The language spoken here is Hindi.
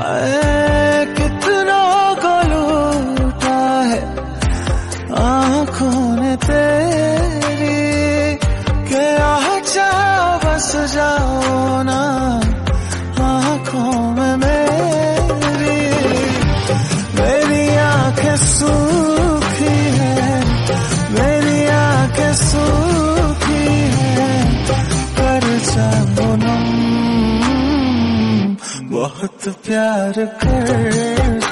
हाय कितना को लूटा है आँखों ने तेरी, के आजा बस जाओ ना आँखों में मेरी। मेरी आँखें सूखी है, मेरी आँखें सूखी है, कर जाओ नम, बहुत प्यार कर